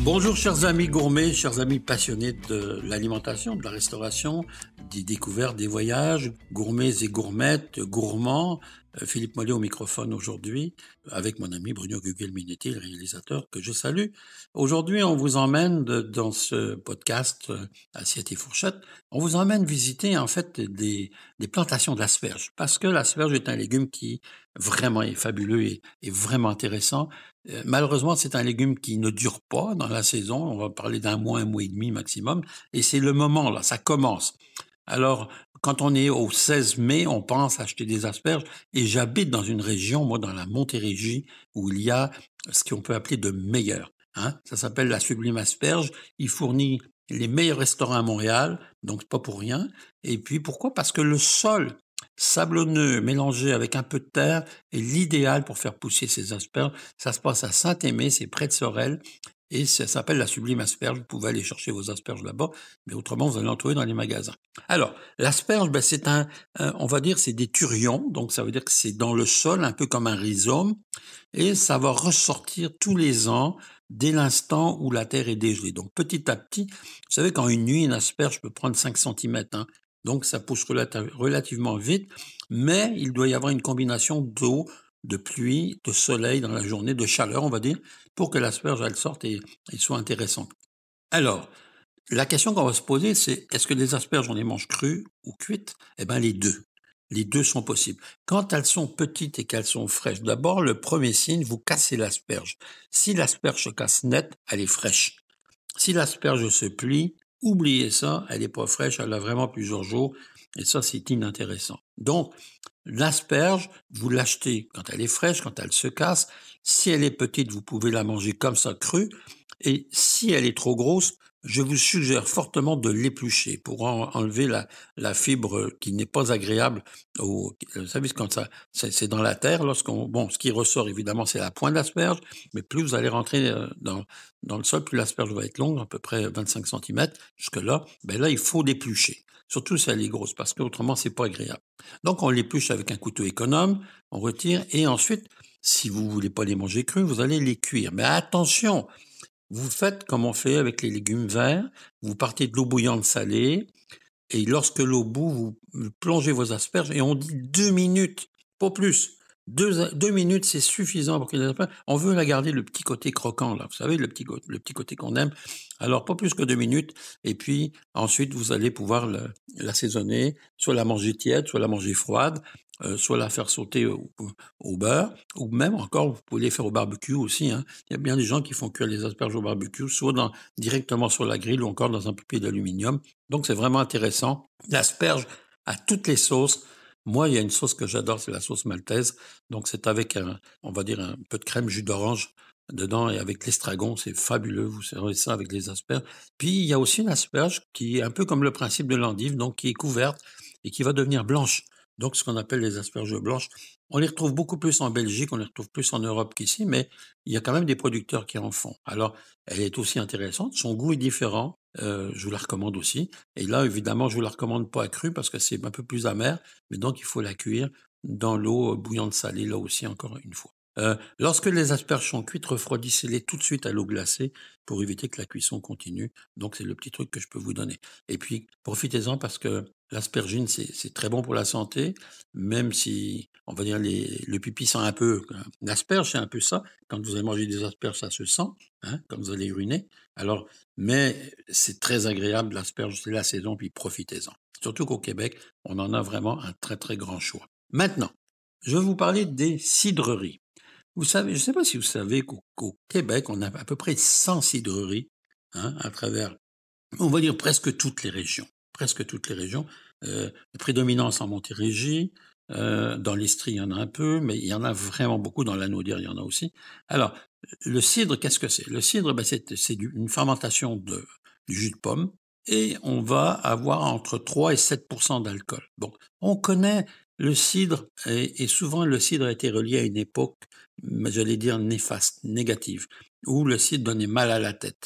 Bonjour chers amis gourmets, chers amis passionnés de l'alimentation, de la restauration, des découvertes, des voyages, gourmets et gourmettes, gourmands. Philippe Mollet au microphone aujourd'hui, avec mon ami Bruno Gugelminetti, le réalisateur que je salue. Aujourd'hui, on vous emmène dans ce podcast Assiette et Fourchette, on vous emmène visiter en fait des plantations d'asperges, parce que l'asperge est un légume qui vraiment est fabuleux et vraiment intéressant. Malheureusement, c'est un légume qui ne dure pas dans la saison. On va parler d'un mois et demi maximum. Et c'est le moment, là, ça commence. Alors, quand on est au 16 mai, on pense acheter des asperges. Et j'habite dans une région, moi, dans la Montérégie, où il y a ce qu'on peut appeler de meilleur. Hein? Ça s'appelle la Sublime Asperge. Il fournit les meilleurs restaurants à Montréal, donc pas pour rien. Et puis, pourquoi? Parce que le sol sablonneux mélangé avec un peu de terre est l'idéal pour faire pousser ces asperges. Ça se passe à Saint-Aimé, c'est près de Sorel, et ça s'appelle la Sublime Asperge. Vous pouvez aller chercher vos asperges là-bas, mais autrement, vous allez en trouver dans les magasins. Alors, l'asperge, c'est on va dire, c'est des turions, donc ça veut dire que c'est dans le sol, un peu comme un rhizome, et ça va ressortir tous les ans dès l'instant où la terre est dégelée. Donc, petit à petit, vous savez qu'en une nuit, une asperge peut prendre 5 centimètres, hein. Donc, ça pousse relativement vite, mais il doit y avoir une combination d'eau, de pluie, de soleil dans la journée, de chaleur, on va dire, pour que l'asperge, elle sorte et soit intéressante. Alors, la question qu'on va se poser, c'est est-ce que les asperges, on les mange crues ou cuites? Eh bien, les deux. Les deux sont possibles. Quand elles sont petites et qu'elles sont fraîches, d'abord, le premier signe, vous cassez l'asperge. Si l'asperge se casse net, elle est fraîche. Si l'asperge se plie, oubliez ça, elle n'est pas fraîche, elle a vraiment plusieurs jours, et ça, c'est inintéressant. Donc, l'asperge, vous l'achetez quand elle est fraîche, quand elle se casse. Si elle est petite, vous pouvez la manger comme ça, crue. Et si elle est trop grosse, je vous suggère fortement de l'éplucher pour enlever la fibre qui n'est pas agréable. Vous savez, quand c'est dans la terre, ce qui ressort évidemment, c'est la pointe d'asperge, mais plus vous allez rentrer dans le sol, plus l'asperge va être longue, à peu près 25 centimètres. Jusque-là, là, il faut l'éplucher. Surtout si elle est grosse, parce qu'autrement, c'est pas agréable. Donc, on l'épluche avec un couteau économe, on retire, et ensuite, si vous voulez pas les manger crus, vous allez les cuire. Mais attention, vous faites comme on fait avec les légumes verts, vous partez de l'eau bouillante salée, et lorsque l'eau bout, vous plongez vos asperges, et on dit 2 minutes, pas plus. 2 minutes, c'est suffisant pour que les asperges... On veut la garder le petit côté croquant, là. Vous savez, le petit côté qu'on aime. Alors, pas plus que 2 minutes. Et puis, ensuite, vous allez pouvoir l'assaisonner, soit la manger tiède, soit la manger froide, soit la faire sauter au beurre, ou même encore, vous pouvez les faire au barbecue aussi, hein. Il y a bien des gens qui font cuire les asperges au barbecue, soit directement sur la grille ou encore dans un papier d'aluminium. Donc, c'est vraiment intéressant. L'asperge à toutes les sauces. Moi, il y a une sauce que j'adore, c'est la sauce maltaise. Donc, c'est avec, on va dire, un peu de crème jus d'orange dedans et avec l'estragon. C'est fabuleux. Vous servez ça avec les asperges. Puis, il y a aussi une asperge qui est un peu comme le principe de l'endive, donc qui est couverte et qui va devenir blanche. Donc, ce qu'on appelle les asperges blanches. On les retrouve beaucoup plus en Belgique, on les retrouve plus en Europe qu'ici, mais il y a quand même des producteurs qui en font. Alors, elle est aussi intéressante. Son goût est différent. Je vous la recommande aussi. Et là, évidemment, je vous la recommande pas crue parce que c'est un peu plus amer, mais donc il faut la cuire dans l'eau bouillante salée, là aussi, encore une fois. Lorsque les asperges sont cuites, refroidissez-les tout de suite à l'eau glacée pour éviter que la cuisson continue. Donc, c'est le petit truc que je peux vous donner. Et puis, profitez-en parce que l'aspergine, c'est très bon pour la santé, même si, on va dire, le pipi sent un peu... L'asperge, c'est un peu ça. Quand vous allez manger des asperges, ça se sent, hein, quand vous allez uriner. Alors, mais c'est très agréable, l'asperge, c'est la saison, puis profitez-en. Surtout qu'au Québec, on en a vraiment un très, très grand choix. Maintenant, je vais vous parler des cidreries. Vous savez, je ne sais pas si vous savez qu'au Québec, on a à peu près 100 cidreries, hein, à travers, on va dire presque toutes les régions. Presque toutes les régions. Prédominance en Montérégie, dans l'Estrie, il y en a un peu, mais il y en a vraiment beaucoup. Dans l'Anaudière, il y en a aussi. Alors, le cidre, qu'est-ce que c'est? Le cidre, c'est une fermentation du jus de pomme, et on va avoir entre 3 et 7% d'alcool. Bon, on connaît le cidre, et souvent le cidre a été relié à une époque, j'allais dire néfaste, négative, où le cidre donnait mal à la tête.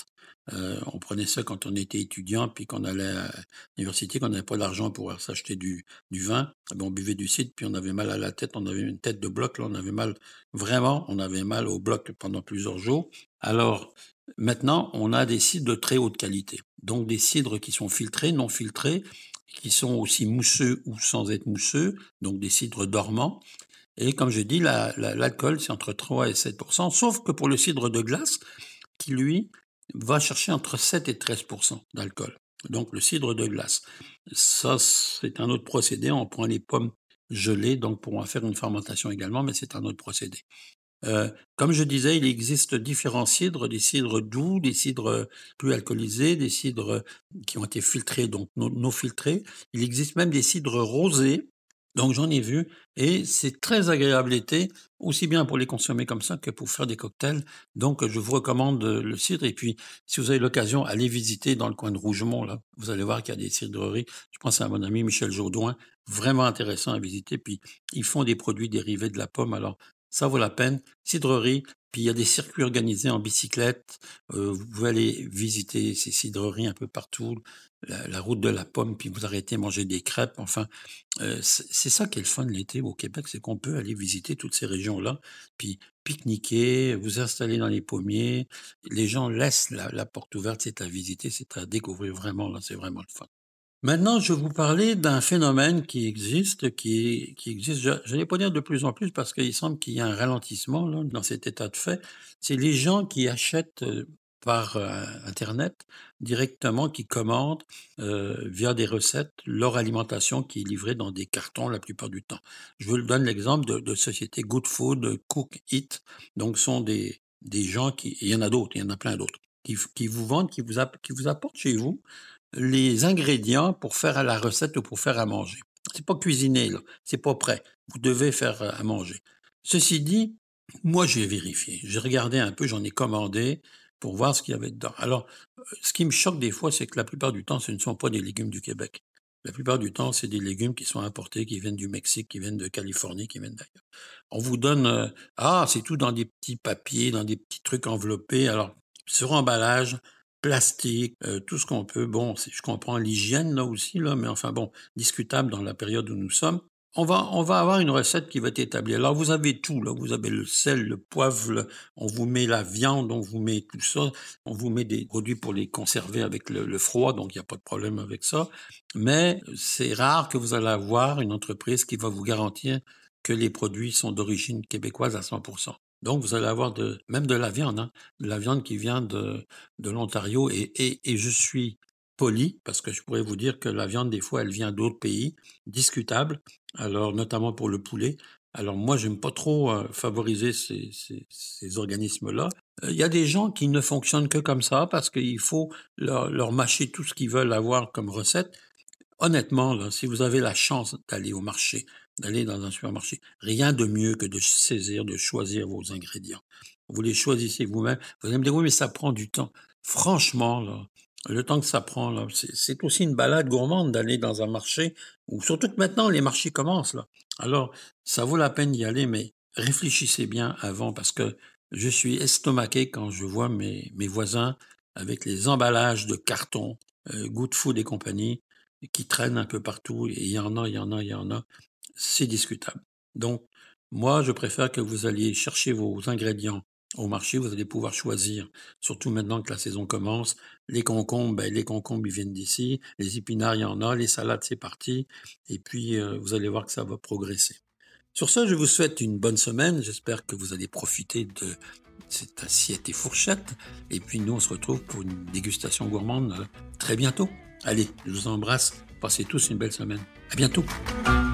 On prenait ça quand on était étudiant, puis qu'on allait à l'université, qu'on n'avait pas d'argent pour s'acheter du vin. On buvait du cidre, puis on avait mal à la tête, on avait une tête de bloc, là, on avait mal, vraiment, on avait mal au bloc pendant plusieurs jours. Alors, maintenant, on a des cidres de très haute qualité. Donc, des cidres qui sont filtrés, non filtrés, qui sont aussi mousseux ou sans être mousseux, donc des cidres dormants. Et comme je dis, l'alcool, c'est entre 3 et 7%, sauf que pour le cidre de glace, qui lui va chercher entre 7 et 13% d'alcool. Donc le cidre de glace. Ça, c'est un autre procédé. On prend les pommes gelées, donc pour en faire une fermentation également, mais c'est un autre procédé. Comme je disais, il existe différents cidres, des cidres doux, des cidres plus alcoolisés, des cidres qui ont été filtrés, donc non filtrés. Il existe même des cidres rosés. Donc j'en ai vu et c'est très agréable l'été, aussi bien pour les consommer comme ça que pour faire des cocktails. Donc je vous recommande le cidre et puis si vous avez l'occasion, allez visiter dans le coin de Rougemont là. Vous allez voir qu'il y a des cidreries. Je pense à mon ami Michel Jourdouin, vraiment intéressant à visiter. Puis ils font des produits dérivés de la pomme. Alors ça vaut la peine. Cidrerie. Puis il y a des circuits organisés en bicyclette. Vous pouvez aller visiter ces cidreries un peu partout. La route de la pomme, puis vous arrêtez manger des crêpes. Enfin, c'est ça qui est le fun l'été au Québec, c'est qu'on peut aller visiter toutes ces régions-là, puis pique-niquer, vous installer dans les pommiers. Les gens laissent la porte ouverte, c'est à visiter, c'est à découvrir vraiment, là, c'est vraiment le fun. Maintenant, je vais vous parler d'un phénomène qui existe, je n'allais pas dire de plus en plus parce qu'il semble qu'il y a un ralentissement là, dans cet état de fait. C'est les gens qui achètent par Internet directement, qui commandent via des recettes leur alimentation qui est livrée dans des cartons la plupart du temps. Je vous donne l'exemple de sociétés Good Food, Cook Eat. Donc, ce sont des gens qui, il y en a d'autres, il y en a plein d'autres, qui vous vendent, qui vous apportent chez vous les ingrédients pour faire à la recette ou pour faire à manger. C'est pas cuisiné, là. C'est pas prêt. Vous devez faire à manger. Ceci dit, moi, j'ai vérifié. J'ai regardé un peu, j'en ai commandé pour voir ce qu'il y avait dedans. Alors, ce qui me choque des fois, c'est que la plupart du temps, ce ne sont pas des légumes du Québec. La plupart du temps, c'est des légumes qui sont importés, qui viennent du Mexique, qui viennent de Californie, qui viennent d'ailleurs. On vous donne, c'est tout dans des petits papiers, dans des petits trucs enveloppés. Alors, sur emballage, plastique, tout ce qu'on peut. Bon, je comprends l'hygiène là aussi, là, mais enfin bon, discutable dans la période où nous sommes. On va avoir une recette qui va être établie. Alors, vous avez tout, là. Vous avez le sel, le poivre, on vous met la viande, on vous met tout ça. On vous met des produits pour les conserver avec le froid, donc il n'y a pas de problème avec ça. Mais c'est rare que vous allez avoir une entreprise qui va vous garantir que les produits sont d'origine québécoise à 100%. Donc, vous allez avoir même de la viande, hein, de la viande qui vient de l'Ontario. Et je suis poli, parce que je pourrais vous dire que la viande, des fois, elle vient d'autres pays, discutable, alors notamment pour le poulet. Alors moi, j'aime pas trop favoriser ces organismes-là. Il y a des gens qui ne fonctionnent que comme ça, parce qu'il faut leur mâcher tout ce qu'ils veulent avoir comme recette. Honnêtement, là, si vous avez la chance d'aller au marché, d'aller dans un supermarché, rien de mieux que de saisir, de choisir vos ingrédients. Vous les choisissez vous-même. Vous allez me dire, oui, mais ça prend du temps. Franchement, là, le temps que ça prend, là, c'est aussi une balade gourmande d'aller dans un marché, ou surtout que maintenant, les marchés commencent, là. Alors, ça vaut la peine d'y aller, mais réfléchissez bien avant, parce que je suis estomaqué quand je vois mes voisins avec les emballages de carton, Good Food et compagnie, qui traînent un peu partout, et il y en a, c'est discutable. Donc, moi, je préfère que vous alliez chercher vos ingrédients au marché, vous allez pouvoir choisir, surtout maintenant que la saison commence, les concombres, les concombres, ils viennent d'ici, les épinards, il y en a, les salades, c'est parti, et puis vous allez voir que ça va progresser. Sur ce, je vous souhaite une bonne semaine, j'espère que vous allez profiter de cette assiette et fourchette, et puis nous, on se retrouve pour une dégustation gourmande très bientôt. Allez, je vous embrasse. Passez tous une belle semaine. À bientôt.